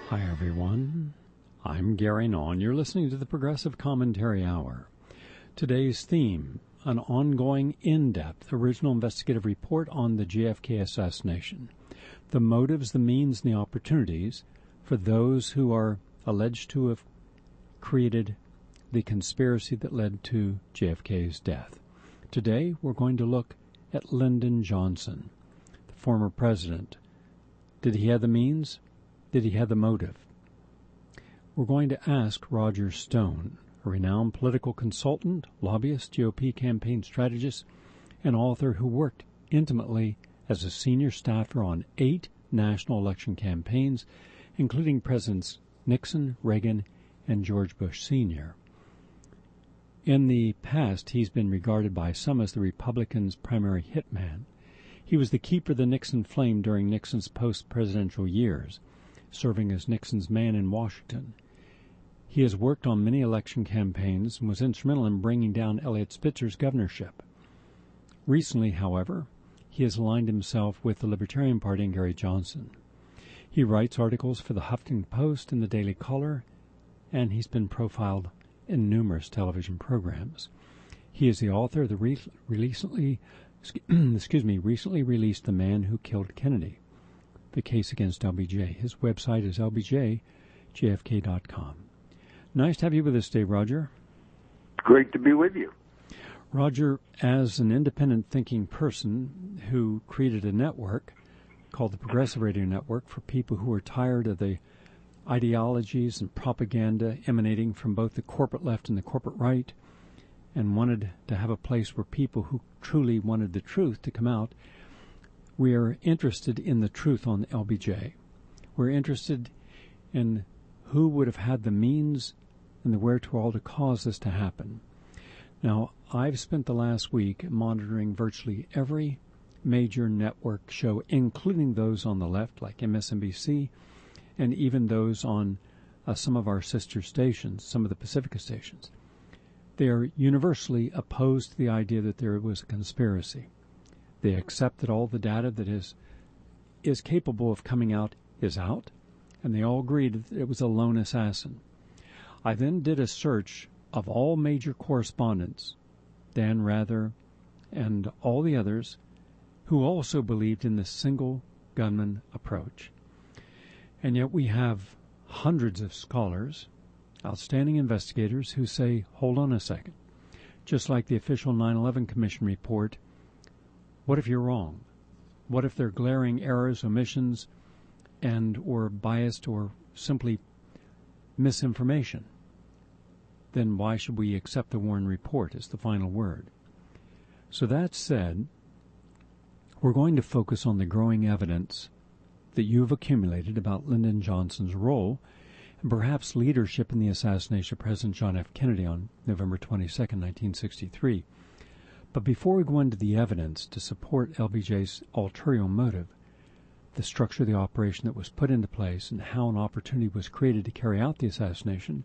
Hi, everyone. I'm Gary Nawn. You're listening to the Progressive Commentary Hour. Today's theme, an ongoing, in-depth, original investigative report on the JFK assassination. The motives, the means, and the opportunities for those who are alleged to have created the conspiracy that led to JFK's death. Today, we're going to look at Lyndon Johnson, the former president. Did he have the means? Did he have the motive? We're going to ask Roger Stone, a renowned political consultant, lobbyist, GOP campaign strategist, and author who worked intimately as a senior staffer on 8 national election campaigns, including Presidents Nixon, Reagan, and George Bush Sr. In the past, he's been regarded by some as the Republicans' primary hitman. He was the keeper of the Nixon flame during Nixon's post-presidential years, serving as Nixon's man in Washington. He has worked on many election campaigns and was instrumental in bringing down Eliot Spitzer's governorship. Recently, however, he has aligned himself with the Libertarian Party and Gary Johnson. He writes articles for the Huffington Post and the Daily Caller, and he's been profiled in numerous television programs. He is the author of the recently released The Man Who Killed Kennedy, The Case Against LBJ. His website is lbjjfk.com. Nice to have you with us today, Roger. Great to be with you. Roger, as an independent thinking person who created a network called the Progressive Radio Network for people who are tired of the ideologies and propaganda emanating from both the corporate left and the corporate right, and wanted to have a place where people who truly wanted the truth to come out, we are interested in the truth on LBJ. We're interested in who would have had the means and the wherewithal to cause this to happen. Now, I've spent the last week monitoring virtually every major network show, including those on the left, like MSNBC, and even those on some of our sister stations, some of the Pacifica stations. They are universally opposed to the idea that there was a conspiracy. They accept that all the data that is capable of coming out is out, and they all agreed that it was a lone assassin. I then did a search of all major correspondents, Dan Rather and all the others, who also believed in the single gunman approach. And yet we have hundreds of scholars, outstanding investigators, who say, hold on a second. Just like the official 9/11 Commission report, what if you're wrong? What if there are glaring errors, omissions, and or biased or simply misinformation? Then why should we accept the Warren report as the final word? So that said, we're going to focus on the growing evidence that you have accumulated about Lyndon Johnson's role and perhaps leadership in the assassination of President John F. Kennedy on November 22, 1963. But before we go into the evidence to support LBJ's ulterior motive, the structure of the operation that was put into place, and how an opportunity was created to carry out the assassination,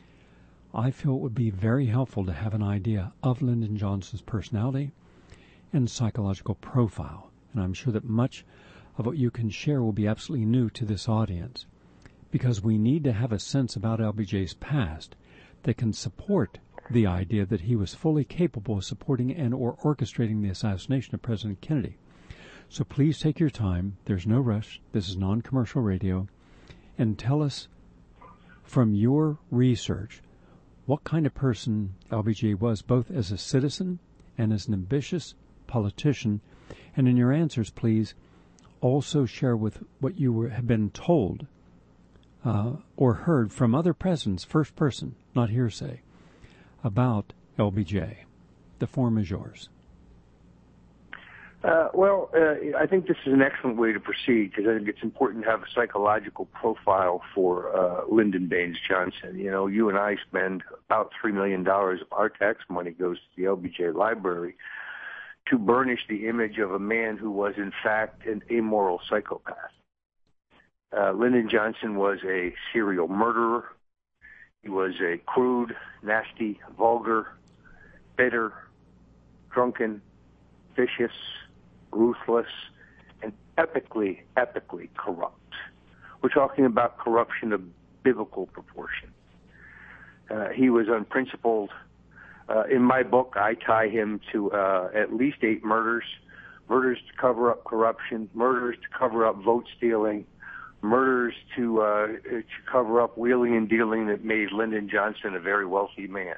I feel it would be very helpful to have an idea of Lyndon Johnson's personality and psychological profile. And I'm sure that much of what you can share will be absolutely new to this audience, because we need to have a sense about LBJ's past that can support the idea that he was fully capable of supporting and or orchestrating the assassination of President Kennedy. So please take your time. There's no rush. This is non-commercial radio. And tell us from your research what kind of person LBJ was, both as a citizen and as an ambitious politician. And in your answers, please also share with what you have been told or heard from other presidents, first person, not hearsay, about LBJ. The form is yours. I think this is an excellent way to proceed, because I think it's important to have a psychological profile for Lyndon Baines Johnson. You know, you and I spend about $3 million of our tax money goes to the LBJ Library to burnish the image of a man who was, in fact, an amoral psychopath. Lyndon Johnson was a serial murderer. He was a crude, nasty, vulgar, bitter, drunken, vicious, ruthless, and epically corrupt. We're talking about corruption of biblical proportion. He was unprincipled. In my book, I tie him to at least 8 murders to cover up corruption, murders to cover up vote stealing, murders to cover up wheeling and dealing that made Lyndon Johnson a very wealthy man.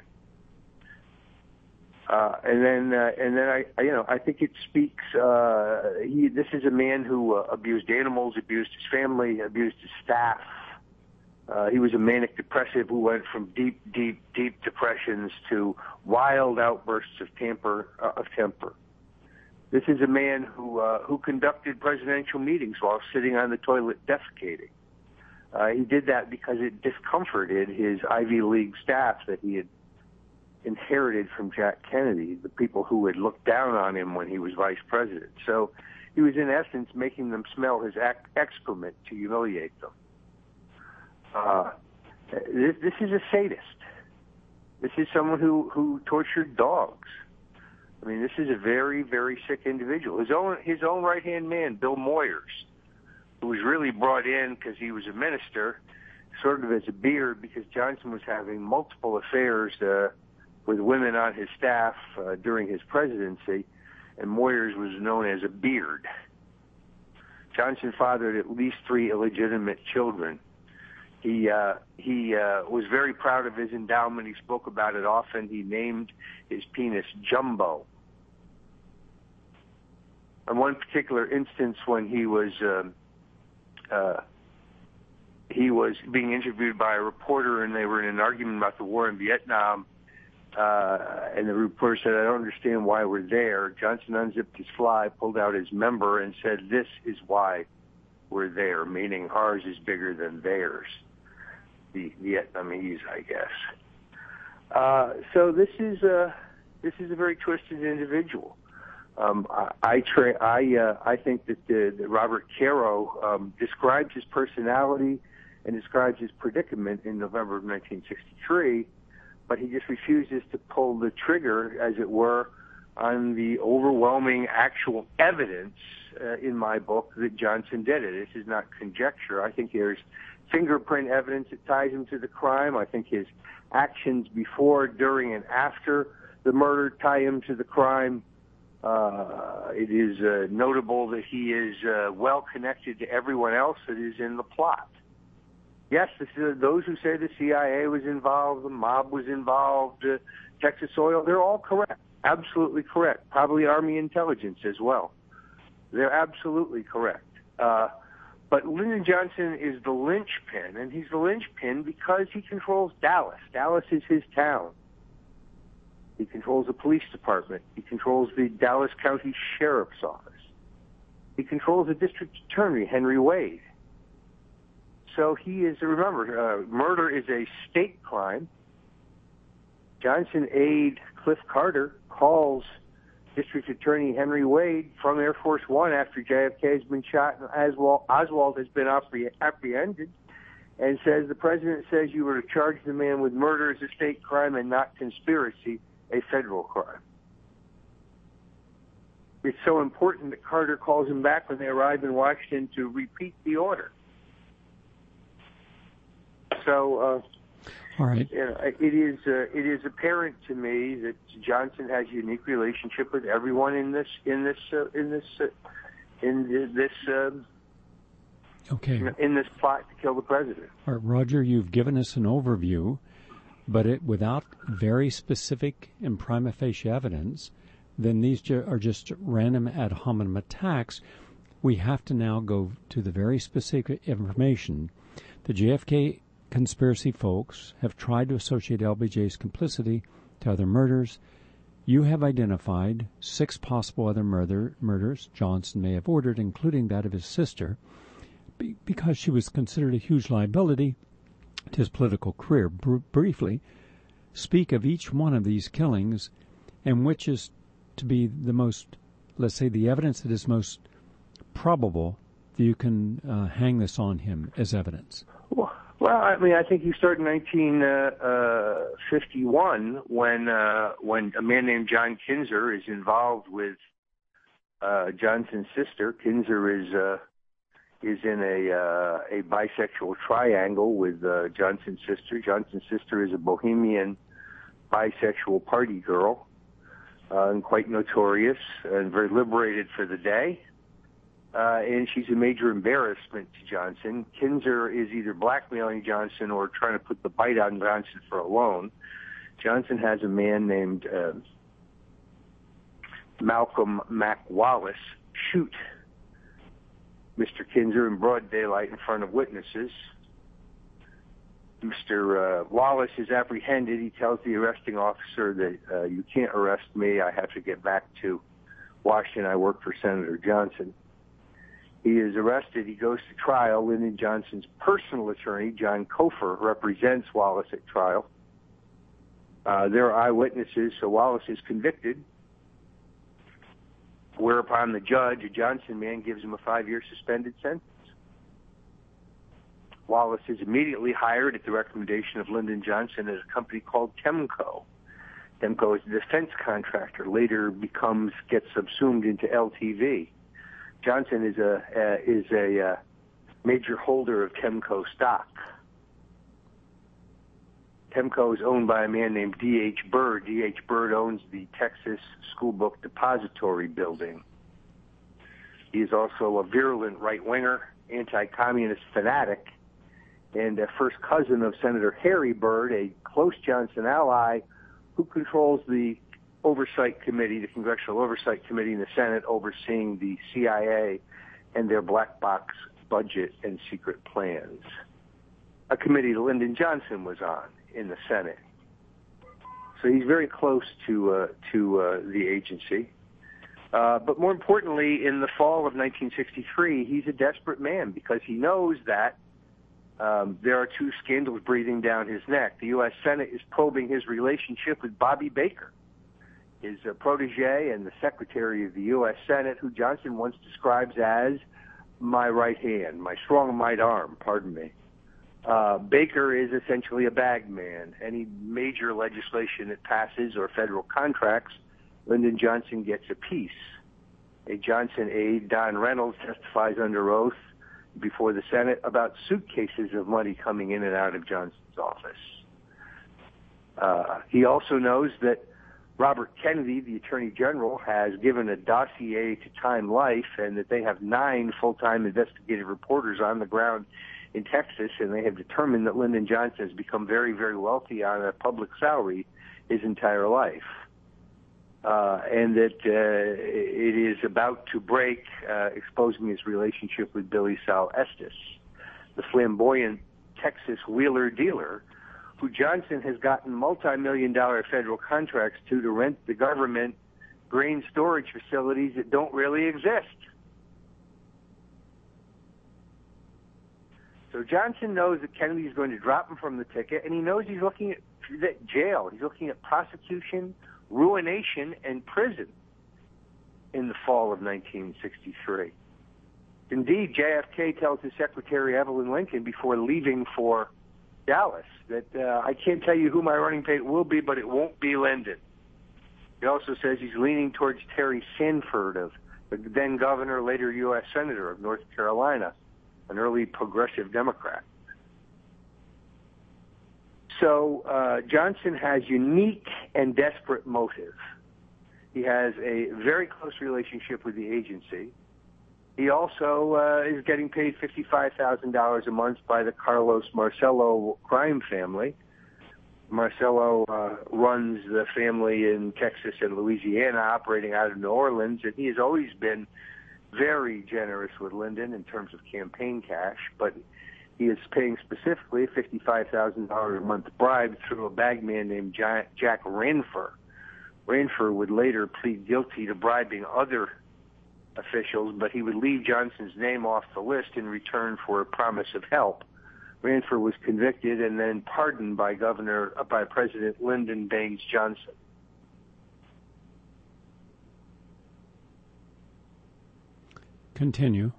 And then I think it speaks. This is a man who abused animals, abused his family, abused his staff. He was a manic depressive who went from deep depressions to wild outbursts of temper. This is a man who conducted presidential meetings while sitting on the toilet defecating. He did that because it discomforted his Ivy League staff that he had inherited from Jack Kennedy, the people who had looked down on him when he was vice president. So he was, in essence, making them smell his excrement to humiliate them. This is a sadist. This is someone who tortured dogs. I mean, this is a very, very sick individual. His own right-hand man, Bill Moyers, who was really brought in because he was a minister, sort of as a beard, because Johnson was having multiple affairs with women on his staff during his presidency, and Moyers was known as a beard. Johnson fathered at least 3 illegitimate children. He was very proud of his endowment. He spoke about it often. He named his penis Jumbo. On one particular instance, when he was being interviewed by a reporter, and they were in an argument about the war in Vietnam, and the reporter said, "I don't understand why we're there." Johnson unzipped his fly, pulled out his member, and said, "This is why we're there," meaning ours is bigger than theirs. The Vietnamese, I guess. So this is a very twisted individual. I think that Robert Caro describes his personality and describes his predicament in November of 1963, but he just refuses to pull the trigger, as it were, on the overwhelming actual evidence in my book that Johnson did it. This is not conjecture. I think there's fingerprint evidence that ties him to the crime. I think his actions before, during, and after the murder tie him to the crime. It is notable that he is well connected to everyone else that is in the plot. Yes, those who say the CIA was involved, the mob was involved, Texas Oil, they're all correct, absolutely correct. Probably Army intelligence as well. They're absolutely correct. But Lyndon Johnson is the linchpin, and he's the linchpin because he controls Dallas. Dallas is his town. He controls the police department. He controls the Dallas County Sheriff's Office. He controls the district attorney, Henry Wade. So he is, remember, murder is a state crime. Johnson aide Cliff Carter calls District Attorney Henry Wade from Air Force One after JFK has been shot and Oswald has been apprehended, and says, the president says you were to charge the man with murder as a state crime and not conspiracy, a federal crime. It's so important that Carter calls him back when they arrive in Washington to repeat the order. So, all right. It is apparent to me that Johnson has a unique relationship with everyone in this plot to kill the president. All right, Roger, you've given us an overview, but without very specific and prima facie evidence, then these are just random ad hominem attacks. We have to now go to the very specific information. The JFK conspiracy folks have tried to associate LBJ's complicity to other murders. You have identified 6 possible other murders Johnson may have ordered, including that of his sister, because she was considered a huge liability to his political career. Briefly, speak of each one of these killings and which is to be the most, let's say, the evidence that is most probable that you can hang this on him as evidence. Well, I mean, I think you start in 1951 when a man named John Kinzer is involved with Johnson's sister. Kinzer is in a bisexual triangle with Johnson's sister. Johnson's sister is a bohemian bisexual party girl, and quite notorious and very liberated for the day. And she's a major embarrassment to Johnson. Kinzer is either blackmailing Johnson or trying to put the bite on Johnson for a loan. Johnson has a man named Malcolm Mac Wallace shoot Mr. Kinzer in broad daylight in front of witnesses. Mr. Wallace is apprehended. He tells the arresting officer that you can't arrest me. I have to get back to Washington. I work for Senator Johnson. He is arrested. He goes to trial. Lyndon Johnson's personal attorney, John Cofer, represents Wallace at trial. There are eyewitnesses, so Wallace is convicted, whereupon the judge, a Johnson man, gives him a 5-year suspended sentence. Wallace is immediately hired at the recommendation of Lyndon Johnson at a company called Temco. Temco is a defense contractor, later gets subsumed into LTV. Johnson is a major holder of Temco stock. Temco is owned by a man named D.H. Byrd. D.H. Byrd owns the Texas School Book Depository building. He is also a virulent right-winger, anti-communist fanatic, and a first cousin of Senator Harry Byrd, a close Johnson ally who controls the Oversight Committee, the Congressional Oversight Committee in the Senate, overseeing the CIA and their black box budget and secret plans. A committee that Lyndon Johnson was on in the Senate. So he's very close to the agency. But more importantly, in the fall of 1963, he's a desperate man because he knows that there are two scandals breathing down his neck. The U.S. Senate is probing his relationship with Bobby Baker, his protege and the Secretary of the U.S. Senate, who Johnson once describes as my right hand, my strong right arm, pardon me. Baker is essentially a bag man. Any major legislation that passes or federal contracts, Lyndon Johnson gets a piece. A Johnson aide, Don Reynolds, testifies under oath before the Senate about suitcases of money coming in and out of Johnson's office. He also knows that Robert Kennedy, the Attorney General, has given a dossier to Time Life and that they have 9 full-time investigative reporters on the ground in Texas, and they have determined that Lyndon Johnson has become very, very wealthy on a public salary his entire life. And that it is about to break, exposing his relationship with Billy Sal Estes, the flamboyant Texas wheeler dealer, who Johnson has gotten multi-million-dollar federal contracts to rent the government grain storage facilities that don't really exist. So Johnson knows that Kennedy's going to drop him from the ticket, and he knows he's looking at jail. He's looking at prosecution, ruination, and prison in the fall of 1963. Indeed, JFK tells his secretary, Evelyn Lincoln, before leaving for Dallas, that I can't tell you who my running mate will be, but it won't be Lyndon. He also says he's leaning towards Terry Sanford, of the then governor, later U.S. Senator of North Carolina, an early progressive Democrat. So Johnson has unique and desperate motive. He has a very close relationship with the agency. He also is getting paid $55,000 a month by the Carlos Marcello crime family. Marcello runs the family in Texas and Louisiana, operating out of New Orleans, and he has always been very generous with Lyndon in terms of campaign cash, but he is paying specifically a $55,000 a month bribe through a bagman named Jack Ranfer. Ranfer would later plead guilty to bribing other officials, but he would leave Johnson's name off the list in return for a promise of help. Ranfer was convicted and then pardoned by President Lyndon Baines Johnson. Continue.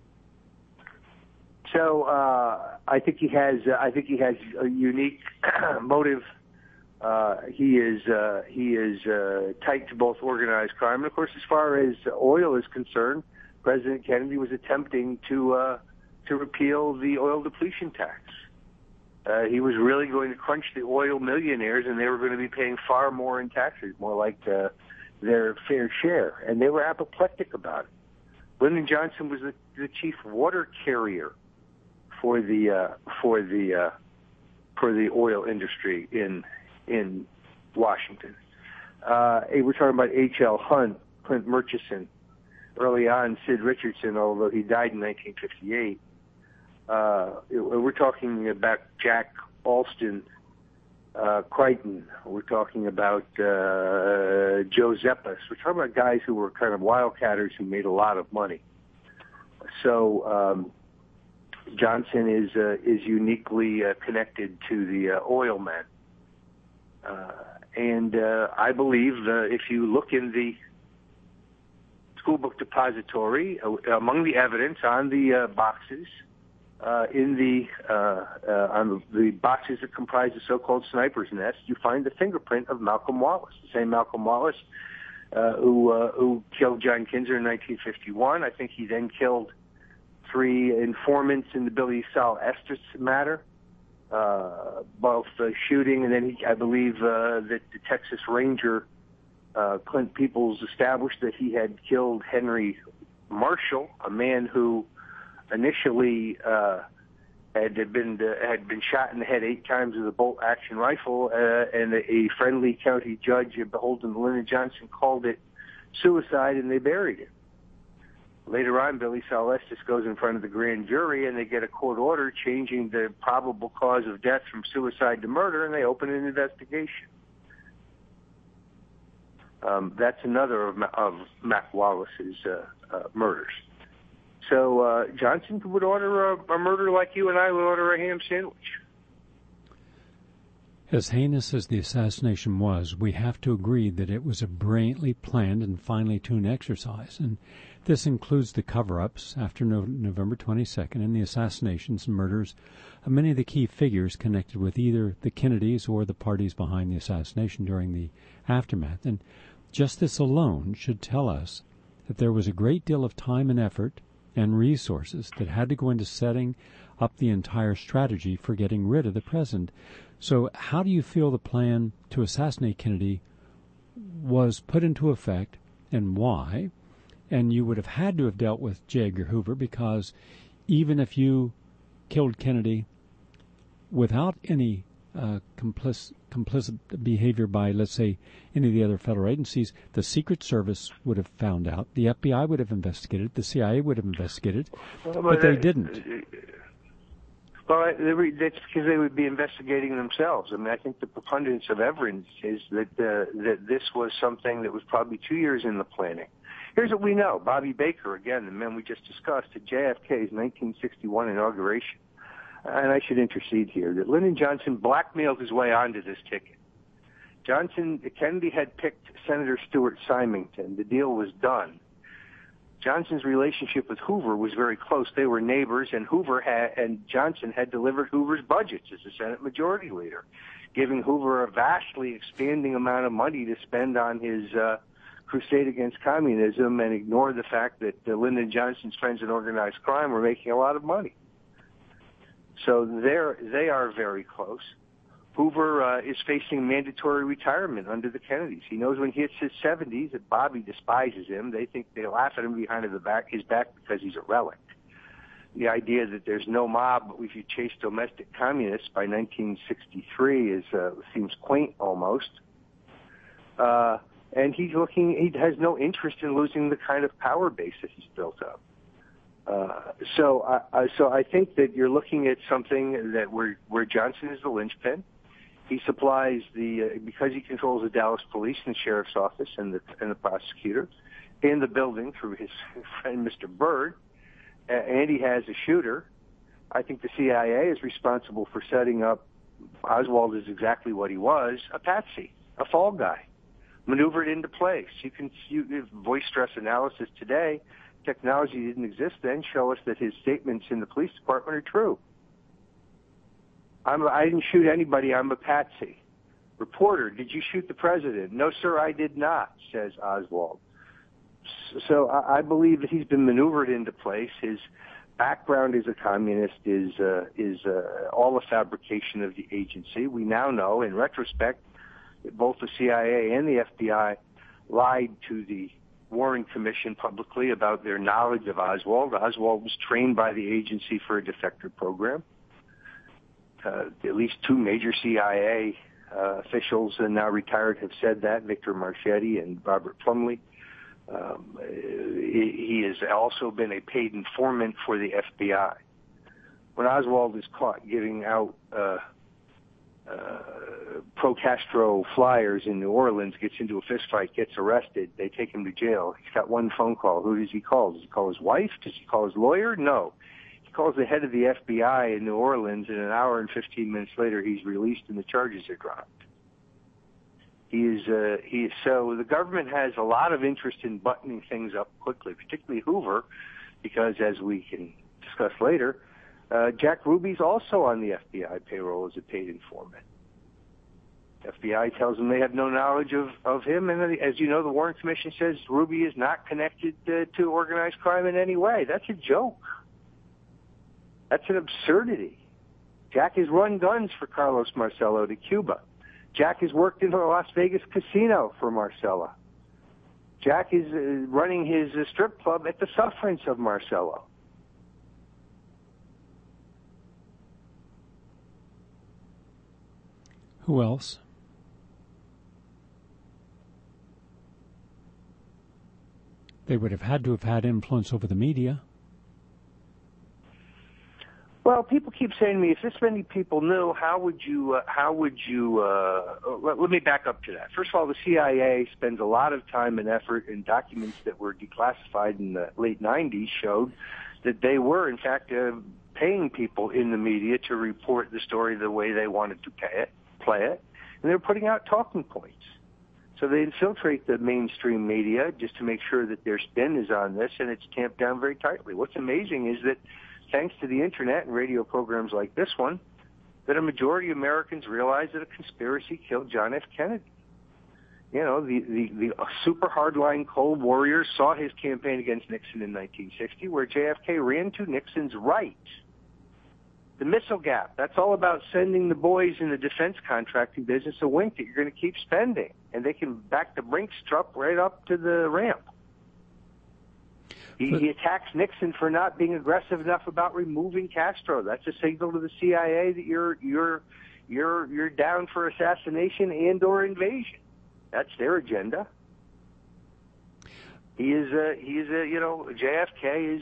So I think he has a unique motive. He is tight to both organized crime, and of course, as far as oil is concerned, President Kennedy was attempting to to repeal the oil depletion tax. He was really going to crunch the oil millionaires, and they were going to be paying far more in taxes, more like their fair share, and they were apoplectic about it. Lyndon Johnson was the chief water carrier for the oil industry in Washington. We're talking about H.L. Hunt, Clint Murchison, early on Sid Richardson, although he died in 1958. We're talking about Jack Alston, Crichton. We're talking about Joe Zeppes. We're talking about guys who were kind of wildcatters who made a lot of money. So Johnson is uniquely connected to the oil men. And I believe if you look in the school book depository, among the evidence on the boxes, on the boxes that comprise the so-called sniper's nest, you find the fingerprint of Malcolm Wallace, the same Malcolm Wallace who killed John Kinzer in 1951. I think he then killed 3 informants in the Billy Sol Estes matter, both shooting, and then I believe that the Texas Ranger Clint Peoples established that he had killed Henry Marshall, a man who initially had been shot in the head 8 times with a bolt-action rifle, and a friendly county judge beholden to Lyndon Johnson called it suicide, and they buried him. Later on, Billy Sol Estes goes in front of the grand jury, and they get a court order changing the probable cause of death from suicide to murder, and they open an investigation. That's another of Mac Wallace's murders. So Johnson would order a murder like you and I would order a ham sandwich. As heinous as the assassination was, we have to agree that it was a brilliantly planned and finely tuned exercise, and this includes the cover-ups after November 22nd and the assassinations and murders of many of the key figures connected with either the Kennedys or the parties behind the assassination during the aftermath. And just this alone should tell us that there was a great deal of time and effort and resources that had to go into setting up the entire strategy for getting rid of the president. So how do you feel the plan to assassinate Kennedy was put into effect, and why? And you would have had to have dealt with J. Edgar Hoover, because even if you killed Kennedy without any complicit behavior by, let's say, any of the other federal agencies, the Secret Service would have found out, the FBI would have investigated, the CIA would have investigated, but they didn't. Well, that's because they would be investigating themselves. I mean, I think the preponderance of evidence is that this was something that was probably 2 years in the planning. Here's what we know. Bobby Baker, again, the man we just discussed, at JFK's 1961 inauguration, and I should intercede here, that Lyndon Johnson blackmailed his way onto this ticket. Kennedy had picked Senator Stuart Symington. The deal was done. Johnson's relationship with Hoover was very close. They were neighbors, and Johnson had delivered Hoover's budgets as the Senate Majority Leader, giving Hoover a vastly expanding amount of money to spend on his crusade against communism, and ignore the fact that Lyndon Johnson's friends in organized crime were making a lot of money. So they are very close. Hoover is facing mandatory retirement under the Kennedys. He knows when he hits his 70s that Bobby despises him. They laugh at him behind his back because he's a relic. The idea that there's no mob if you chase domestic communists by 1963 seems quaint almost. And he has no interest in losing the kind of power base that he's built up. So I think that you're looking at something that where Johnson is the linchpin. He supplies because he controls the Dallas Police and the Sheriff's Office and the prosecutor in the building through his friend Mr. Byrd, and he has a shooter. I think the CIA is responsible for setting up Oswald is exactly what he was, a patsy, a fall guy, maneuvered into place. You voice stress analysis today. Technology didn't exist then. Show us that his statements in the police department are true. I didn't shoot anybody. I'm a patsy. Reporter, did you shoot the president? No, sir, I did not, says Oswald. So I believe that he's been maneuvered into place. His background as a communist is all a fabrication of the agency. We now know, in retrospect, that both the CIA and the FBI lied to the Warren Commission publicly about their knowledge of Oswald. Oswald was trained by the agency for a defector program. At least two major CIA officials, now retired, have said that, Victor Marchetti and Robert Plumley. He has also been a paid informant for the FBI. When Oswald is caught giving out pro-Castro flyers in New Orleans, gets into a fistfight, gets arrested, they take him to jail. He's got one phone call. Who does he call? Does he call his wife? Does he call his lawyer? No. He calls the head of the FBI in New Orleans, and an hour and 15 minutes later, he's released and the charges are dropped. So the government has a lot of interest in buttoning things up quickly, particularly Hoover, because as we can discuss later, Jack Ruby's also on the FBI payroll as a paid informant. FBI tells them they have no knowledge of him, and as you know, the Warren Commission says Ruby is not connected to organized crime in any way. That's a joke. That's an absurdity. Jack has run guns for Carlos Marcello to Cuba. Jack has worked in the Las Vegas casino for Marcello. Jack is running his strip club at the sufferance of Marcello. Who else? They would have had to have had influence over the media. Well, people keep saying to me, if this many people knew, how would you, let me back up to that. First of all, the CIA spends a lot of time and effort, and documents that were declassified in the late 90s showed that they were, in fact, paying people in the media to report the story the way they wanted to play it, and they're putting out talking points. So they infiltrate the mainstream media just to make sure that their spin is on this, and it's tamped down very tightly. What's amazing is that thanks to the internet and radio programs like this one, that a majority of Americans realize that a conspiracy killed John F. Kennedy. You know, the super hardline Cold Warriors saw his campaign against Nixon in 1960, where JFK ran to Nixon's right. The missile gap, that's all about sending the boys in the defense contracting business a wink that you're going to keep spending, and they can back the Brinks truck right up to the ramp. He attacks Nixon for not being aggressive enough about removing Castro. That's a signal to the CIA that you're down for assassination and/or invasion. That's their agenda. JFK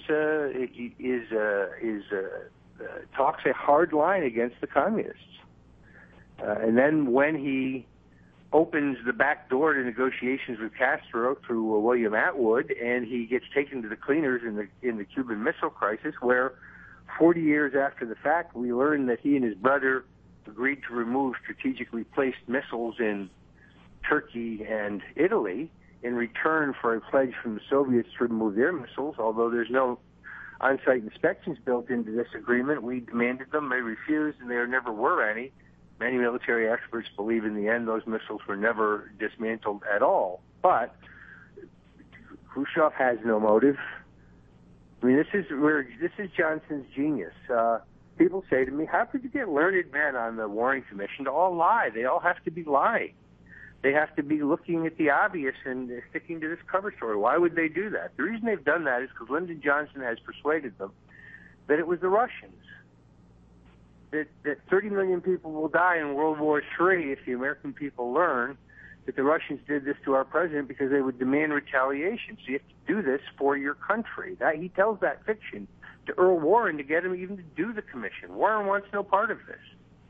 talks a hard line against the communists, and then when he opens the back door to negotiations with Castro through William Atwood, and he gets taken to the cleaners in the Cuban Missile Crisis, where 40 years after the fact, we learn that he and his brother agreed to remove strategically placed missiles in Turkey and Italy in return for a pledge from the Soviets to remove their missiles. Although there's no on-site inspections built into this agreement, we demanded them, they refused, and there never were any. Many military experts believe in the end those missiles were never dismantled at all. But Khrushchev has no motive. I mean, this is Johnson's genius. People say to me, how could you get learned men on the Warren Commission to all lie? They all have to be lying. They have to be looking at the obvious and sticking to this cover story. Why would they do that? The reason they've done that is because Lyndon Johnson has persuaded them that it was the Russians. That 30 million people will die in World War III if the American people learn that the Russians did this to our president because they would demand retaliation. So you have to do this for your country. He tells that fiction to Earl Warren to get him even to do the commission. Warren wants no part of this.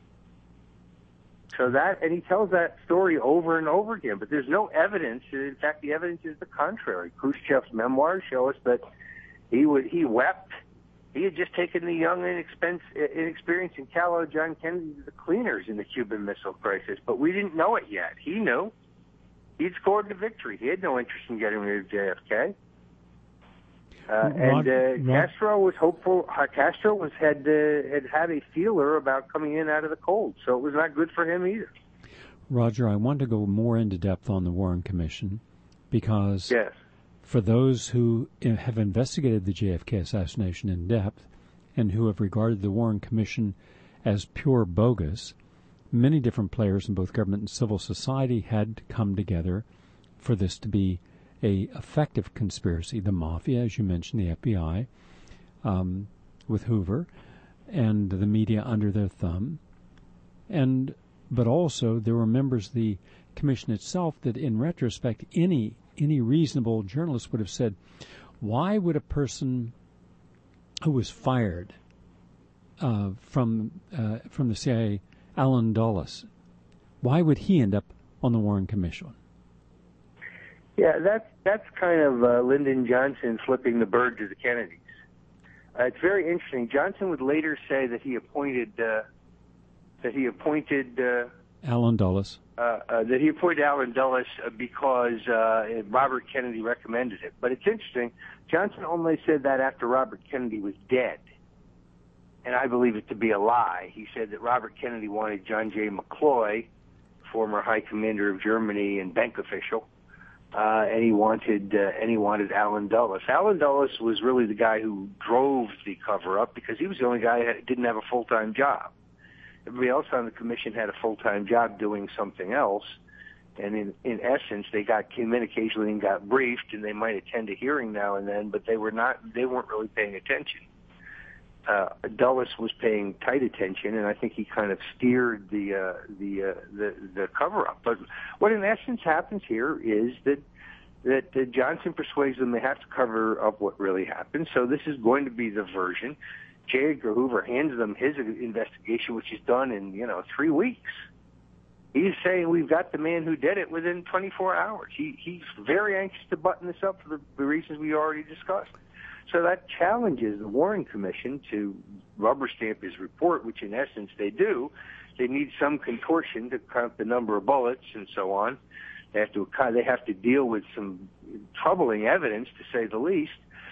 And he tells that story over and over again, but there's no evidence. In fact, the evidence is the contrary. Khrushchev's memoirs show us that he wept. He had just taken the young, inexperienced, and callow John Kennedy to the cleaners in the Cuban Missile Crisis, but we didn't know it yet. He knew. He'd scored the victory. He had no interest in getting rid of JFK. Castro was hopeful. Castro had a feeler about coming in out of the cold, so it was not good for him either. Roger, I want to go more into depth on the Warren Commission because yes. For those who have investigated the JFK assassination in depth, and who have regarded the Warren Commission as pure bogus. Many different players in both government and civil society had come together for this to be a effective conspiracy. The mafia, as you mentioned, the FBI, with Hoover, and the media under their thumb. But also there were members of the commission itself that, in retrospect, any reasonable journalist would have said, why would a person who was fired from the CIA, Alan Dulles, why would he end up on the Warren Commission? Yeah, that's kind of Lyndon Johnson flipping the bird to the Kennedys. It's very interesting. Johnson would later say that he appointed Alan Dulles. That he appointed Alan Dulles because Robert Kennedy recommended it. But it's interesting. Johnson only said that after Robert Kennedy was dead. And I believe it to be a lie. He said that Robert Kennedy wanted John J. McCloy, former High Commander of Germany and bank official, and he wanted Alan Dulles. Alan Dulles was really the guy who drove the cover-up because he was the only guy that didn't have a full-time job. Everybody else on the commission had a full-time job doing something else, and in essence, they came in occasionally and got briefed, and they might attend a hearing now and then, but they weren't really paying attention. Dulles was paying tight attention, and I think he kind of steered the cover-up. But what in essence happens here is that Johnson persuades them they have to cover up what really happened. So this is going to be the version. J. Edgar Hoover hands them his investigation, which is done in 3 weeks. He's saying we've got the man who did it within 24 hours. He's very anxious to button this up for the reasons we already discussed. So that challenges the Warren Commission to rubber stamp his report, which in essence they do. They need some contortion to count the number of bullets and so on. They have to deal with some troubling evidence, to say the least.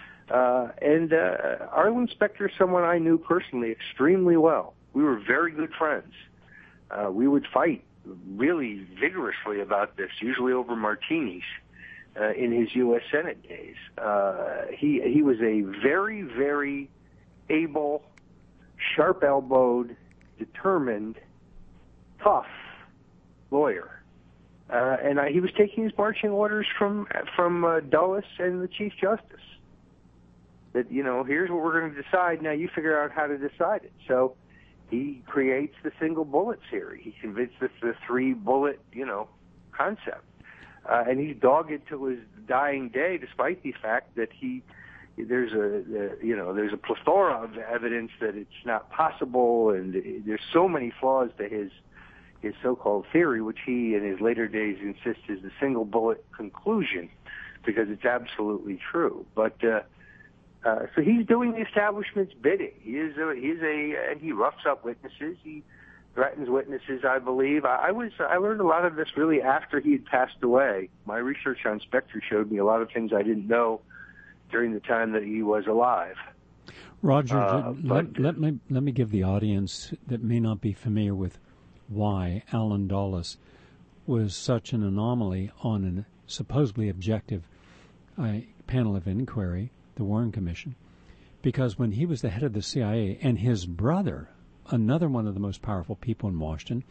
Arlen Specter is someone I knew personally extremely well. We were very good friends. We would fight really vigorously about this, usually over martinis. In his U.S. Senate days, he was a very, very able, sharp-elbowed, determined, tough lawyer, and he was taking his marching orders from Dulles and the Chief Justice. That here's what we're going to decide. Now you figure out how to decide it. So he creates the single bullet theory. He convinced us the 3-bullet concept. And he's dogged till his dying day, despite the fact that there's a plethora of evidence that it's not possible, and there's so many flaws to his so-called theory, which he in his later days insists is the single bullet conclusion, because it's absolutely true. But so he's doing the establishment's bidding. And he roughs up witnesses. He threatens witnesses, I believe. I learned a lot of this really after he had passed away. My research on Specter showed me a lot of things I didn't know during the time that he was alive. Roger, let me give the audience that may not be familiar with why Alan Dulles was such an anomaly on a supposedly objective panel of inquiry, the Warren Commission, because when he was the head of the CIA and his brother, another one of the most powerful people in Washington,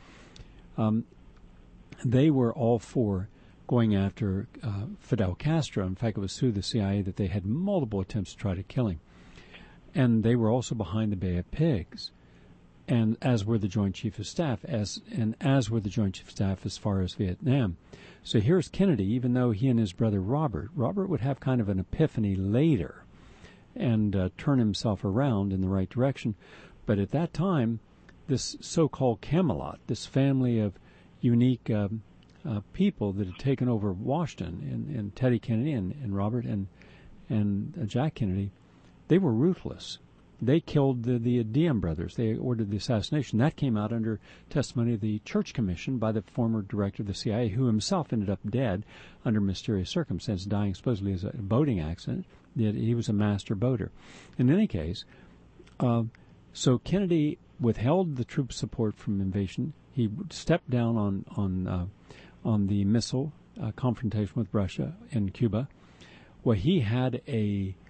they were all for going after Fidel Castro. In fact, it was through the CIA that they had multiple attempts to try to kill him. And they were also behind the Bay of Pigs, and as were the Joint Chief of Staff, as were the Joint Chief of Staff as far as Vietnam. So here's Kennedy, even though he and his brother Robert would have kind of an epiphany later and turn himself around in the right direction. But at that time, this so-called Camelot, this family of unique people that had taken over Washington, and Teddy Kennedy and Robert and Jack Kennedy, they were ruthless. They killed the Diem brothers. They ordered the assassination. That came out under testimony of the Church Commission by the former director of the CIA, who himself ended up dead under mysterious circumstances, dying supposedly as a boating accident. He was a master boater. In any case, so Kennedy withheld the troop support from invasion. He stepped down on the missile confrontation with Russia and Cuba. Well, he had a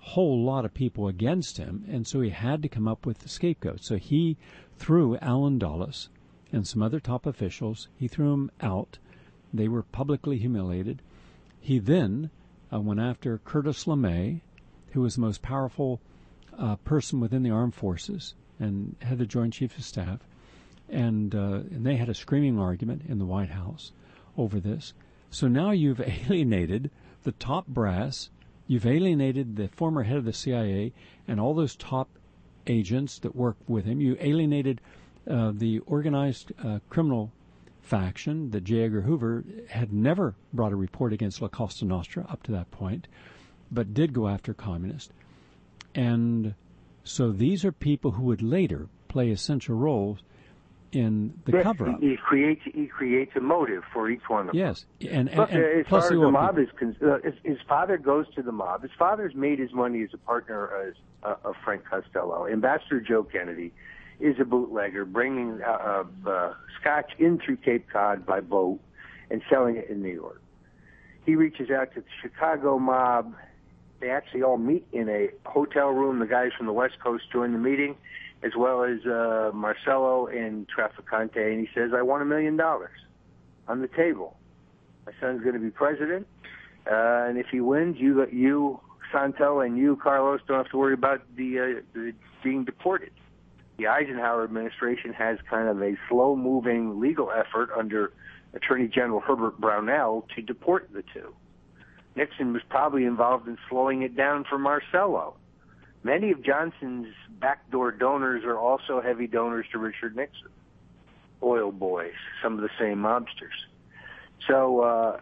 whole lot of people against him, and so he had to come up with the scapegoat. So he threw Allen Dulles and some other top officials, he threw them out. They were publicly humiliated. He then went after Curtis LeMay, who was the most powerful person within the armed forces and had the Joint Chiefs of Staff, and they had a screaming argument in the White House over this. So now you've alienated the top brass, you've alienated the former head of the CIA and all those top agents that work with him. You alienated the organized criminal faction that J. Edgar Hoover had never brought a report against La Cosa Nostra up to that point, but did go after communists. And so these are people who would later play essential roles in the cover-up. He creates a motive for each one of them. Yes, and as plus far as the mob is concerned, his father goes to the mob. His father's made his money as a partner of Frank Costello. Ambassador Joe Kennedy is a bootlegger, bringing scotch in through Cape Cod by boat and selling it in New York. He reaches out to the Chicago mob. They actually all meet in a hotel room. The guys from the West Coast join the meeting, as well as Marcello and Trafficante, and he says, I want $1 million on the table. My son's going to be president, and if he wins, you Santo, and you, Carlos, don't have to worry about the being deported. The Eisenhower administration has kind of a slow-moving legal effort under Attorney General Herbert Brownell to deport the two. Nixon was probably involved in slowing it down for Marcello. Many of Johnson's backdoor donors are also heavy donors to Richard Nixon. Oil boys, some of the same mobsters. So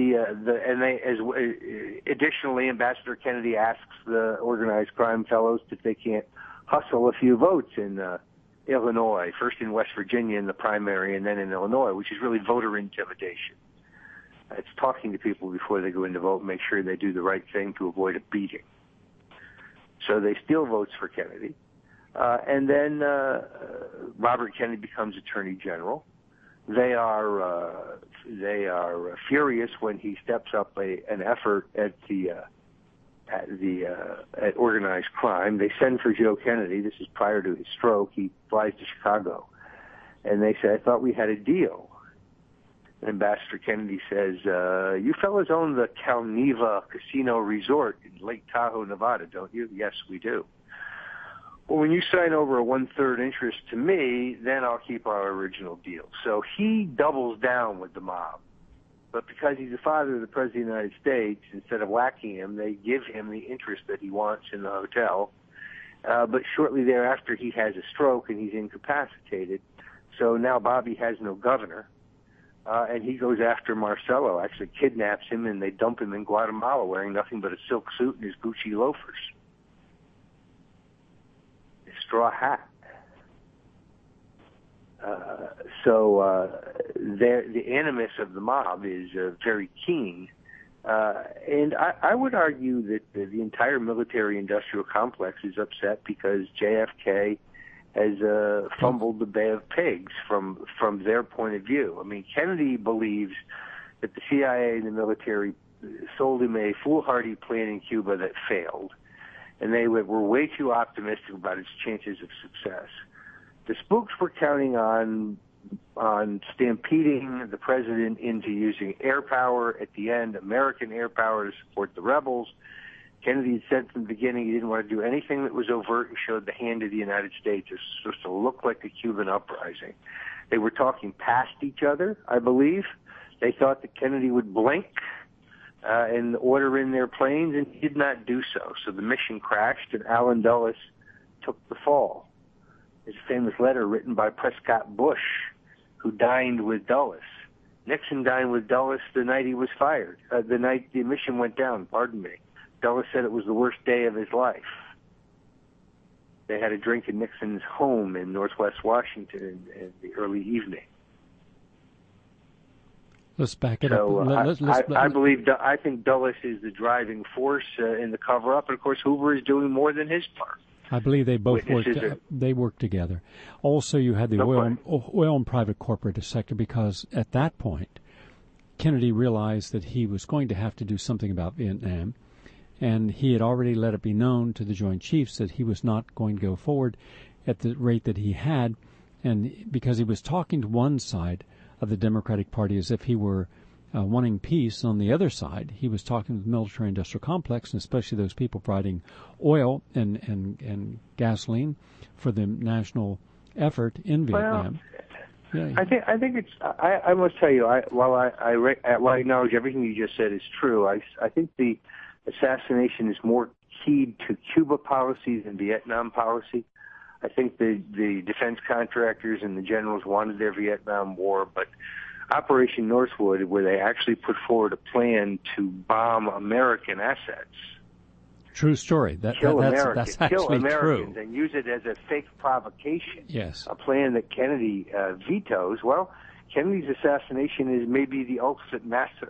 additionally, Ambassador Kennedy asks the organized crime fellows if they can't hustle a few votes in Illinois, first in West Virginia in the primary and then in Illinois, which is really voter intimidation. It's talking to people before they go in to vote and make sure they do the right thing to avoid a beating. So they steal votes for Kennedy. And then Robert Kennedy becomes Attorney General. They are furious when he steps up an effort at organized crime. They send for Joe Kennedy. This is prior to his stroke. He flies to Chicago, and they say, "I thought we had a deal." And Ambassador Kennedy says, "You fellas own the Calneva Casino Resort in Lake Tahoe, Nevada, don't you?" "Yes, we do." "Well, when you sign over a 1/3 interest to me, then I'll keep our original deal." So he doubles down with the mob. But because he's the father of the President of the United States, instead of whacking him, they give him the interest that he wants in the hotel. But shortly thereafter, he has a stroke and he's incapacitated. So now Bobby has no governor. And he goes after Marcello, actually kidnaps him, and they dump him in Guatemala wearing nothing but a silk suit and his Gucci loafers. A straw hat. The animus of the mob is very keen. And I would argue that the entire military-industrial complex is upset because JFK has fumbled the Bay of Pigs from their point of view. I mean, Kennedy believes that the CIA and the military sold him a foolhardy plan in Cuba that failed, and they were way too optimistic about its chances of success. The spooks were counting on stampeding the president into using air power at the end, American air power to support the rebels. Kennedy had said from the beginning he didn't want to do anything that was overt and showed the hand of the United States. It was supposed to look like a Cuban uprising. They were talking past each other, I believe. They thought that Kennedy would blink and order in their planes, and he did not do so. So the mission crashed, and Allen Dulles took the fall. There's a famous letter written by Prescott Bush, who dined with Dulles. Nixon dined with Dulles the night he was fired, the night the mission went down, pardon me. Dulles said it was the worst day of his life. They had a drink in Nixon's home in Northwest Washington in the early evening. Let's back it up. I think Dulles is the driving force in the cover-up, and of course Hoover is doing more than his part. I believe they both worked together. Also, you had the oil and private corporate sector, because at that point, Kennedy realized that he was going to have to do something about Vietnam. and he had already let it be known to the Joint Chiefs that he was not going to go forward at the rate that he had, and because he was talking to one side of the Democratic Party as if he were wanting peace, on the other side he was talking to the military-industrial complex, and especially those people providing oil and gasoline for the national effort in Vietnam. Yeah. I think it's. I must tell you, while I acknowledge everything you just said is true, I think the assassination is more keyed to Cuba policy than Vietnam policy. I think the defense contractors and the generals wanted their Vietnam War, but Operation Northwood, where they actually put forward a plan to bomb American assets. True story. That's actually kill Americans true. And use it as a fake provocation. Yes. A plan that Kennedy vetoes. Well, Kennedy's assassination is maybe the ultimate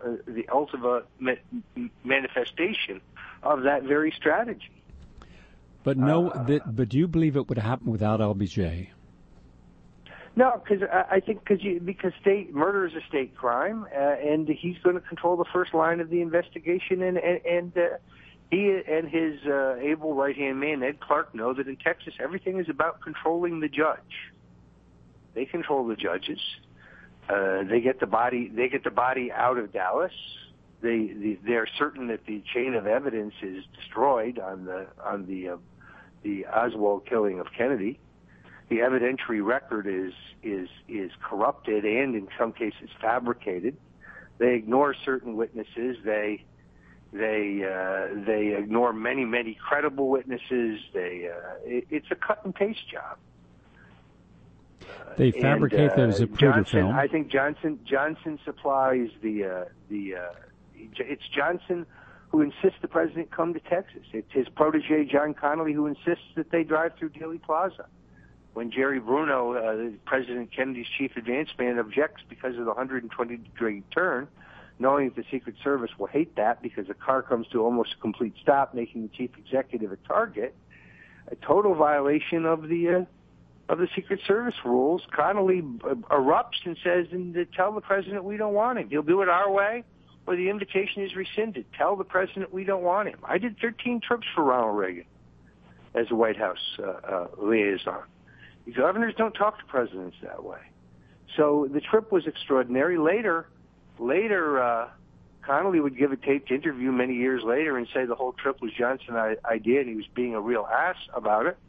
manifestation of that very strategy. But but do you believe it would happen without LBJ? No, because I think because state murder is a state crime, and he's going to control the first line of the investigation, and he and his able right-hand man, Ed Clark, know that in Texas everything is about controlling the judge. They control the judges. They get the body out of Dallas. They're certain that the chain of evidence is destroyed on the Oswald killing of Kennedy. The evidentiary record is corrupted and in some cases fabricated. They ignore certain witnesses. They ignore many credible witnesses. It's a cut and paste job. They fabricate those Zapruder film. I think Johnson supplies it's Johnson who insists the president come to Texas. It's his protege John Connally who insists that they drive through Dealey Plaza. When Jerry Bruno, President Kennedy's chief advance man, objects because of the 120-degree turn, knowing that the Secret Service will hate that because the car comes to almost a complete stop, making the chief executive a target, a total violation of the Secret Service rules. Connally erupts and says, tell the president we don't want him. He'll do it our way, or the invitation is rescinded. Tell the president we don't want him. I did 13 trips for Ronald Reagan as a White House liaison. The governors don't talk to presidents that way. So the trip was extraordinary. Later, Connally would give a taped interview many years later and say the whole trip was Johnson's idea and he was being a real ass about it.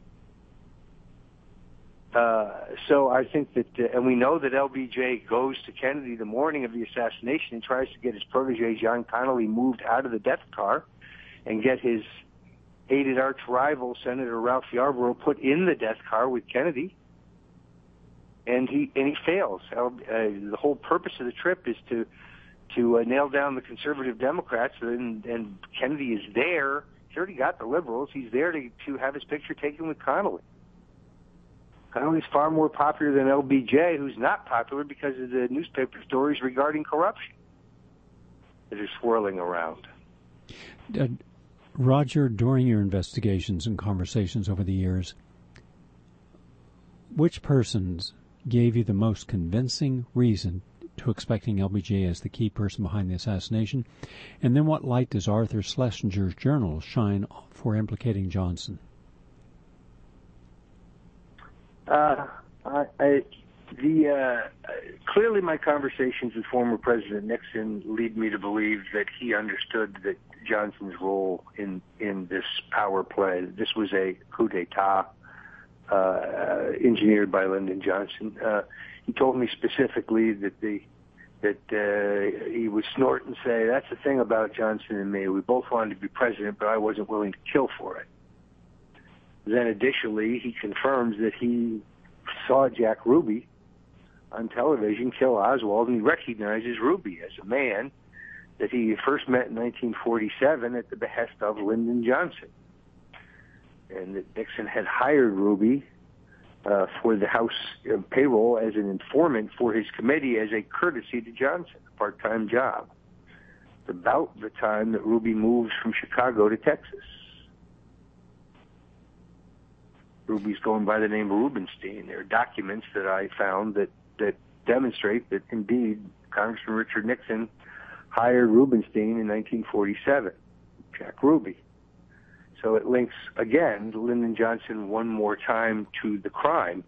So I think that, and we know that LBJ goes to Kennedy the morning of the assassination and tries to get his protege John Connally moved out of the death car and get his hated arch rival Senator Ralph Yarborough put in the death car with Kennedy, and he fails. The whole purpose of the trip is to nail down the conservative Democrats, and Kennedy is there. He's already got the liberals. He's there to have his picture taken with Connally. Connally's far more popular than LBJ, who's not popular because of the newspaper stories regarding corruption that are swirling around. Roger, during your investigations and conversations over the years, which persons gave you the most convincing reason to expecting LBJ as the key person behind the assassination? And then what light does Arthur Schlesinger's journal shine for implicating Johnson? Clearly my conversations with former President Nixon lead me to believe that he understood that Johnson's role in this power play, this was a coup d'etat engineered by Lyndon Johnson. He told me specifically that he would snort and say, "That's the thing about Johnson and me. We both wanted to be president, but I wasn't willing to kill for it." Then additionally, he confirms that he saw Jack Ruby on television kill Oswald, and he recognizes Ruby as a man that he first met in 1947 at the behest of Lyndon Johnson, and that Nixon had hired Ruby for the House payroll as an informant for his committee as a courtesy to Johnson, a part-time job. It's about the time that Ruby moves from Chicago to Texas. Ruby's going by the name of Rubenstein. There are documents that I found that demonstrate that indeed Congressman Richard Nixon hired Rubenstein in 1947. Jack Ruby. So it links, again, Lyndon Johnson one more time to the crime.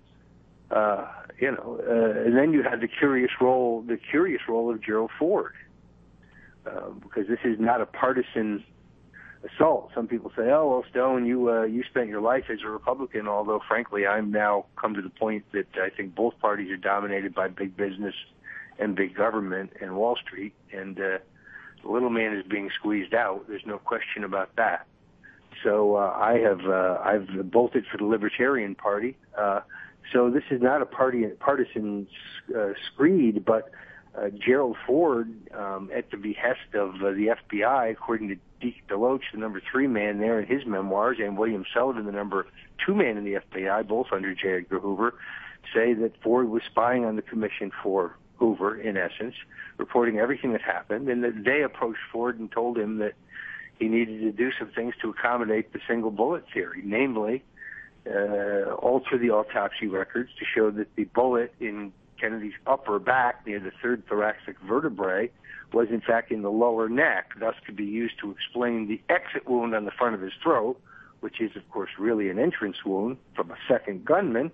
And then you have the curious role of Gerald Ford, because this is not a partisan assault. Some people say, "Oh, well, Stone, you spent your life as a Republican," although, frankly, I'm now come to the point that I think both parties are dominated by big business and big government and Wall Street, and the little man is being squeezed out. There's no question about that. So I've bolted for the Libertarian Party. So this is not a partisan screed, but Gerald Ford, at the behest of the FBI, according to Deke DeLoach, the number 3 man there in his memoirs, and William Sullivan, the number 2 man in the FBI, both under J. Edgar Hoover, say that Ford was spying on the commission for Hoover, in essence, reporting everything that happened, and that they approached Ford and told him that he needed to do some things to accommodate the single bullet theory, namely alter the autopsy records to show that the bullet in Kennedy's upper back near the third thoracic vertebrae was in fact in the lower neck, thus could be used to explain the exit wound on the front of his throat, which is of course really an entrance wound from a second gunman,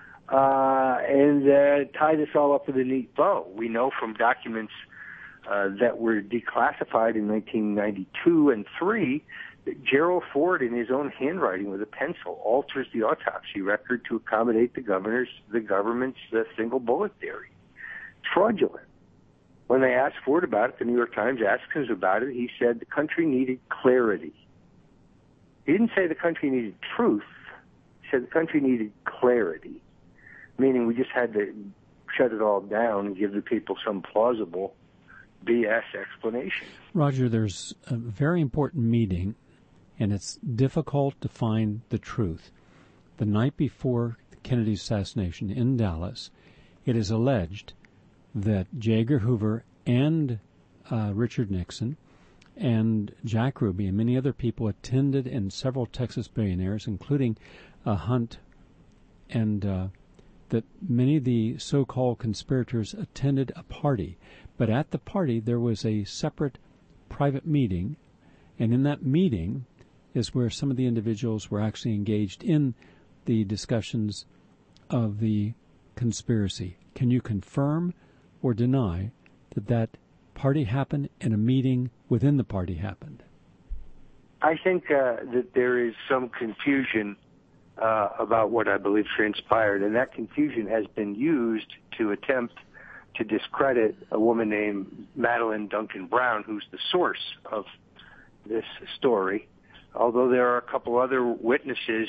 and tie this all up with a neat bow. We know from documents that were declassified in 1992 and 3 that Gerald Ford, in his own handwriting with a pencil, alters the autopsy record to accommodate the government's single bullet theory. It's fraudulent. When they asked Ford about it, the New York Times asked him about it, he said the country needed clarity. He didn't say the country needed truth. He said the country needed clarity, meaning we just had to shut it all down and give the people some plausible BS explanation. Roger, there's a very important meeting, and it's difficult to find the truth. The night before Kennedy's assassination in Dallas, it is alleged that J. Edgar Hoover and Richard Nixon and Jack Ruby and many other people attended, and several Texas billionaires, including Hunt, and that many of the so-called conspirators attended a party. But at the party, there was a separate private meeting, and in that meeting is where some of the individuals were actually engaged in the discussions of the conspiracy. Can you confirm or deny that that party happened and a meeting within the party happened? I think that there is some confusion about what I believe transpired, and that confusion has been used to attempt to discredit a woman named Madeline Duncan Brown, who's the source of this story. Although there are a couple other witnesses,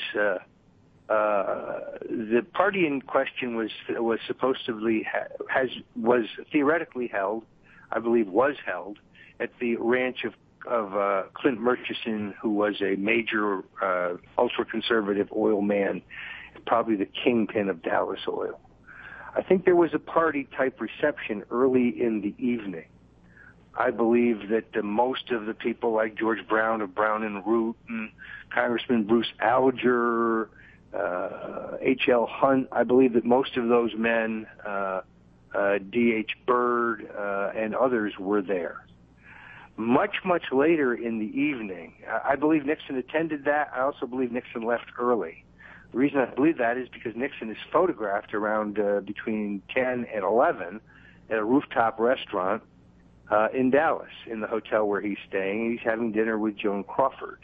the party in question was supposedly was theoretically held, I believe was held, at the ranch of Clint Murchison, who was a major ultra-conservative oil man, probably the kingpin of Dallas Oil. I think there was a party-type reception early in the evening. I believe that most of the people, like George Brown of Brown and Root, and Congressman Bruce Alger, H.L. Hunt, I believe that most of those men, D.H. Byrd, and others were there. Much, much later in the evening, I believe Nixon attended that. I also believe Nixon left early. The reason I believe that is because Nixon is photographed around between 10 and 11 at a rooftop restaurant in Dallas, in the hotel where he's staying. He's having dinner with Joan Crawford.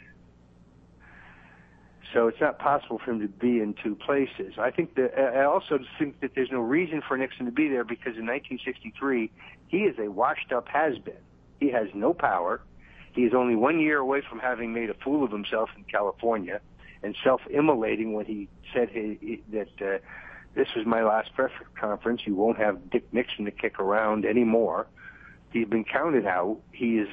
So it's not possible for him to be in two places. I also think that there's no reason for Nixon to be there, because in 1963, he is a washed-up has-been. He has no power. He is only 1 year away from having made a fool of himself in California and self-immolating when he said that this was my last press conference. You won't have Dick Nixon to kick around anymore. He's been counted out. He is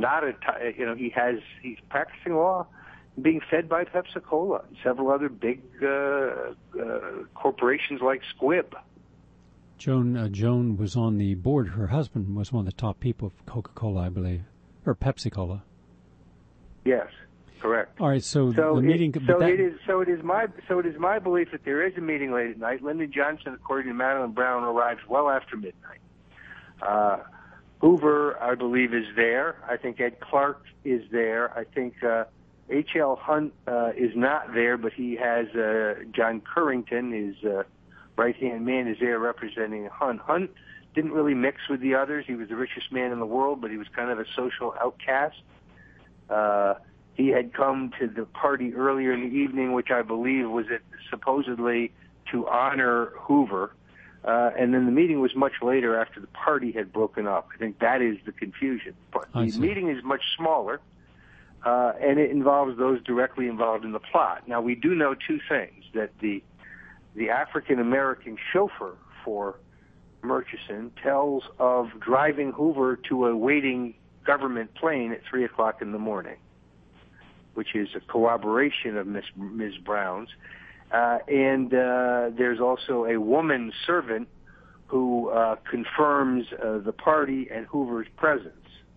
he's practicing law, being fed by Pepsi-Cola and several other big corporations like Squibb. Joan was on the board. Her husband was one of the top people of Coca-Cola, I believe, or Pepsi-Cola. Yes, correct. All right, so the meeting. It is my belief that there is a meeting late at night. Lyndon Johnson, according to Madeline Brown, arrives well after midnight. Hoover, I believe, is there. I think Ed Clark is there. I think H.L. Hunt is not there, but he has John Currington, his right-hand man, is there representing Hunt. Hunt didn't really mix with the others. He was the richest man in the world, but he was kind of a social outcast. He had come to the party earlier in the evening, which I believe was supposedly to honor Hoover. And then the meeting was much later after the party had broken up. I think that is the confusion. But the meeting is much smaller, and it involves those directly involved in the plot. Now, we do know two things, that the African-American chauffeur for Murchison tells of driving Hoover to a waiting government plane at 3 o'clock in the morning, which is a corroboration of Ms. Brown's. And there's also a woman servant who confirms the party and Hoover's presence.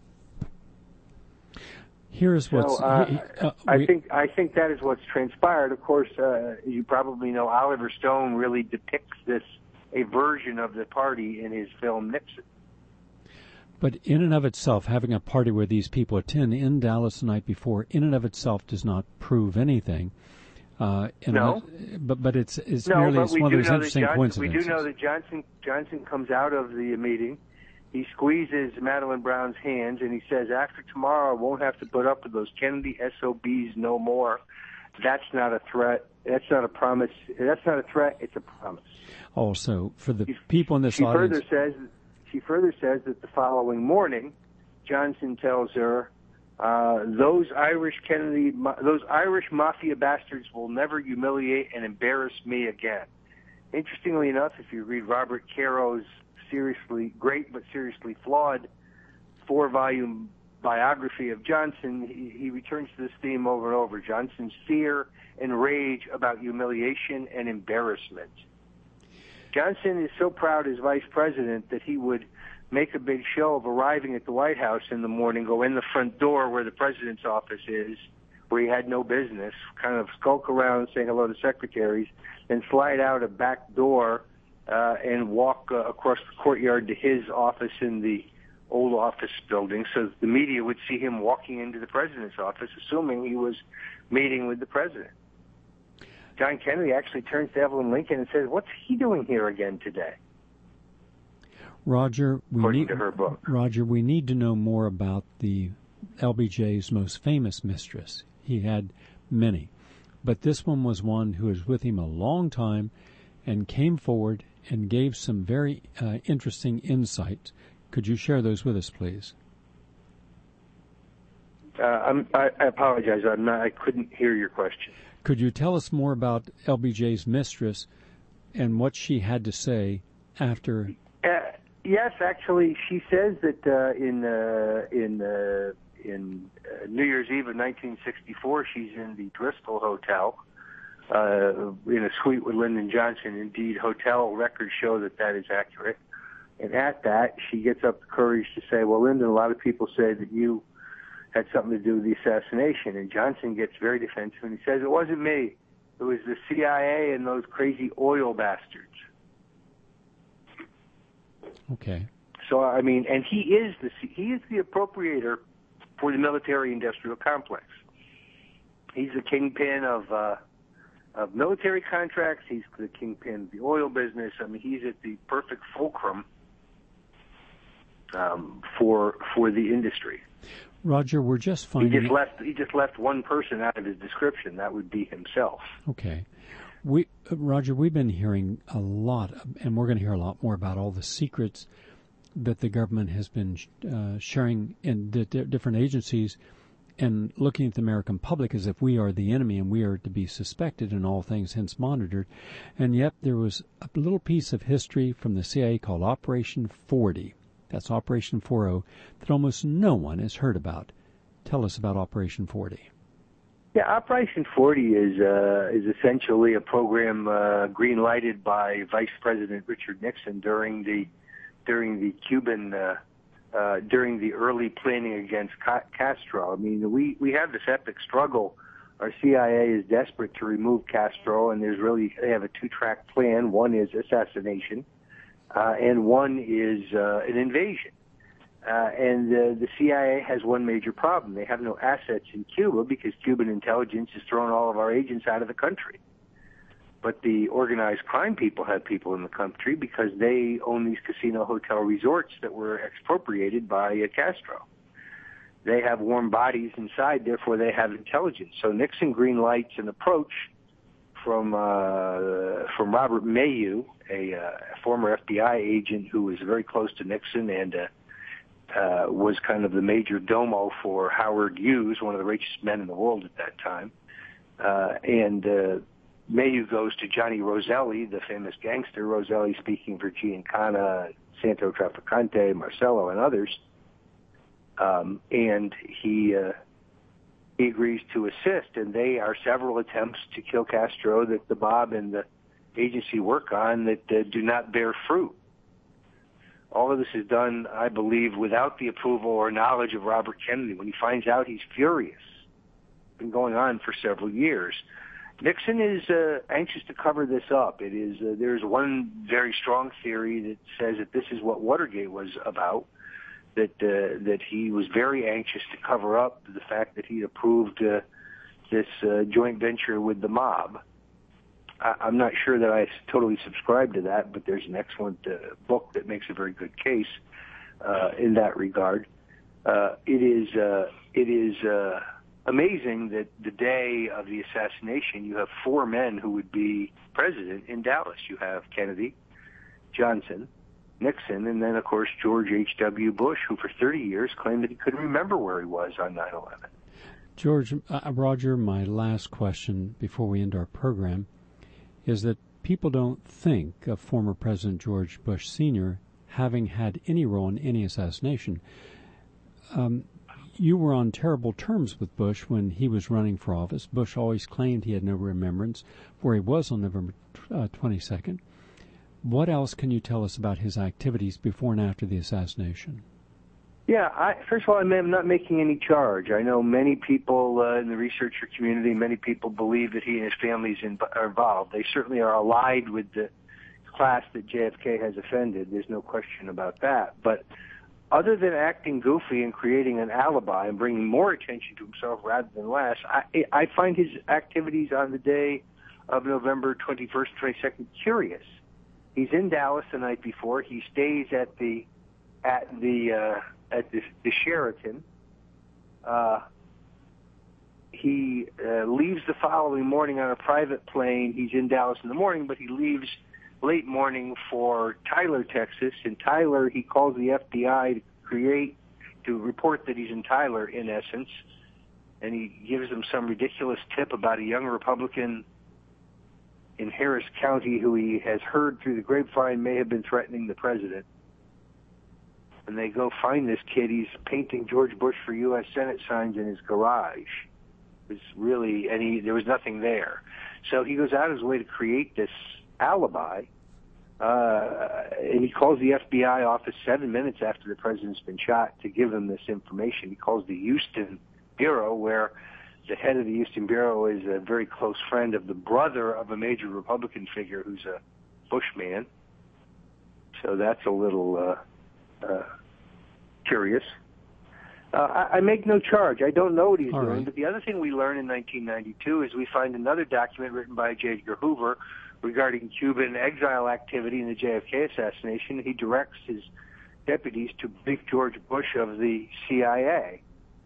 Here's what's. I think that is what's transpired. Of course, you probably know Oliver Stone really depicts a version of the party in his film Nixon. But in and of itself, having a party where these people attend in Dallas the night before, in and of itself does not prove anything. No, but it's merely one of those interesting coincidences. We do know that Johnson comes out of the meeting. He squeezes Madeline Brown's hands, and he says, "After tomorrow, I won't have to put up with those Kennedy SOBs no more." That's not a threat. That's not a promise. That's not a threat. It's a promise. Also, for the people in this audience, she further says that the following morning, Johnson tells her, those Irish mafia bastards will never humiliate and embarrass me again. Interestingly enough, if you read Robert Caro's seriously great but seriously flawed 4-volume biography of Johnson, he returns to this theme over and over. Johnson's fear and rage about humiliation and embarrassment. Johnson is so proud as vice president that he would make a big show of arriving at the White House in the morning, go in the front door where the president's office is, where he had no business, kind of skulk around, say hello to secretaries, then slide out a back door and walk across the courtyard to his office in the old office building, so the media would see him walking into the president's office, assuming he was meeting with the president. John Kennedy actually turns to Evelyn Lincoln and says, "What's he doing here again today?" Roger, according to her book. Roger, we need to know more about the LBJ's most famous mistress. He had many, but this one was one who was with him a long time and came forward and gave some very interesting insights. Could you share those with us, please? I apologize. I couldn't hear your question. Could you tell us more about LBJ's mistress and what she had to say after? Yes, actually, she says that in New Year's Eve of 1964, she's in the Driscoll Hotel in a suite with Lyndon Johnson. Indeed, hotel records show that is accurate. And at that, she gets up the courage to say, "Well, Lyndon, a lot of people say that you had something to do with the assassination." And Johnson gets very defensive, and he says, "It wasn't me. It was the CIA and those crazy oil bastards." Okay. So, I mean, and he is the appropriator for the military-industrial complex. He's the kingpin of military contracts. He's the kingpin of the oil business. I mean, he's at the perfect fulcrum for the industry. Roger, we're just finding he just left one person out of his description. That would be himself. Okay. Roger, we've been hearing a lot, and we're going to hear a lot more about all the secrets that the government has been sharing in different agencies and looking at the American public as if we are the enemy and we are to be suspected in all things, hence monitored. And yet there was a little piece of history from the CIA called Operation 40. That's Operation 40 that almost no one has heard about. Tell us about Operation 40. Yeah, Operation 40 is essentially a program green-lighted by Vice President Richard Nixon during the Cuban during the early planning against Castro. I mean, we have this epic struggle. Our CIA is desperate to remove Castro, and they have a two-track plan. One is assassination, and one is an invasion. And the CIA has one major problem. They have no assets in Cuba because Cuban intelligence has thrown all of our agents out of the country. But the organized crime people have people in the country because they own these casino hotel resorts that were expropriated by Castro. They have warm bodies inside, therefore they have intelligence. So Nixon green lights an approach from Robert Mayhew, a former FBI agent who was very close to Nixon and was kind of the major domo for Howard Hughes, one of the richest men in the world at that time. Mayhew goes to Johnny Roselli, the famous gangster, Roselli speaking for Giancana, Santo Trafficante, Marcello, and others. And he agrees to assist, and they are several attempts to kill Castro that the mob and the agency work on that do not bear fruit. All of this is done, I believe, without the approval or knowledge of Robert Kennedy. When he finds out, he's furious. It's been going on for several years. Nixon is anxious to cover this up. It is there's one very strong theory that says that this is what Watergate was about, that he was very anxious to cover up the fact that he approved this joint venture with the mob. I'm not sure that I totally subscribe to that, but there's an excellent book that makes a very good case in that regard. It is amazing that the day of the assassination, you have four men who would be president in Dallas. You have Kennedy, Johnson, Nixon, and then, of course, George H.W. Bush, who for 30 years claimed that he couldn't remember where he was on 9/11. George, Roger, my last question before we end our program is that people don't think of former President George Bush Sr. having had any role in any assassination. You were on terrible terms with Bush when he was running for office. Bush always claimed he had no remembrance where he was on November 22nd. What else can you tell us about his activities before and after the assassination? Yeah, first of all, I'm not making any charge. I know many people in the researcher community, many people believe that he and his family are involved. They certainly are allied with the class that JFK has offended. There's no question about that. But other than acting goofy and creating an alibi and bringing more attention to himself rather than less, I find his activities on the day of November 21st, 22nd curious. He's in Dallas the night before. He stays at the Sheraton. He leaves the following morning on a private plane. He's in Dallas in the morning, but he leaves late morning for Tyler, Texas. In Tyler, he calls the FBI to report that he's in Tyler, in essence, and he gives them some ridiculous tip about a young Republican in Harris County who he has heard through the grapevine may have been threatening the president. And they go find this kid. He's painting George Bush for U.S. Senate signs in his garage. It was really, there was nothing there. So he goes out of his way to create this alibi, and he calls the FBI office 7 minutes after the president's been shot to give them this information. He calls the Houston Bureau, where the head of the Houston Bureau is a very close friend of the brother of a major Republican figure who's a Bush man. So that's a little curious. I make no charge. I don't know what he's doing. Right. But the other thing we learn in 1992 is we find another document written by J. Edgar Hoover regarding Cuban exile activity in the JFK assassination. He directs his deputies to brief George Bush of the CIA.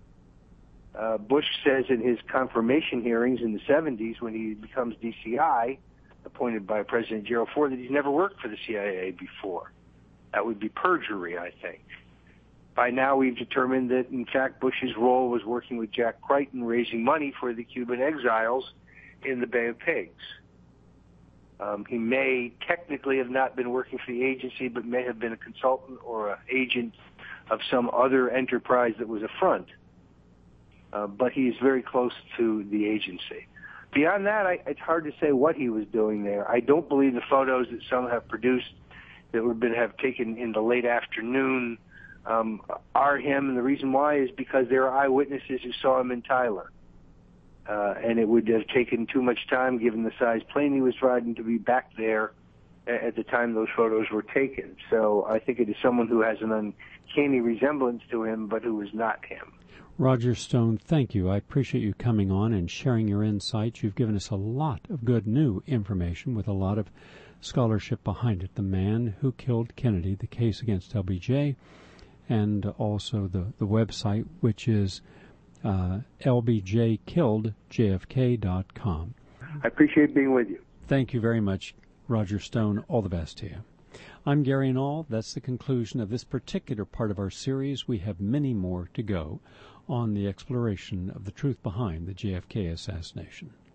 Bush says in his confirmation hearings in the 70s when he becomes DCI, appointed by President Gerald Ford, that he's never worked for the CIA before. That would be perjury, I think. By now, we've determined that, in fact, Bush's role was working with Jack Crichton, raising money for the Cuban exiles in the Bay of Pigs. He may technically have not been working for the agency, but may have been a consultant or an agent of some other enterprise that was a front. But he's very close to the agency. Beyond that, it's hard to say what he was doing there. I don't believe the photos that some have produced that have taken in the late afternoon are him, and the reason why is because there are eyewitnesses who saw him in Tyler. And it would have taken too much time, given the size plane he was riding, to be back there at the time those photos were taken. So I think it is someone who has an uncanny resemblance to him, but who is not him. Roger Stone, thank you. I appreciate you coming on and sharing your insights. You've given us a lot of good new information with a lot of scholarship behind it. The man who killed Kennedy, the case against LBJ, and also the website, which is lbjkilledjfk.com. I appreciate being with you. Thank you very much, Roger Stone. All the best to you. I'm Gary Null. That's the conclusion of this particular part of our series. We have many more to go on the exploration of the truth behind the JFK assassination.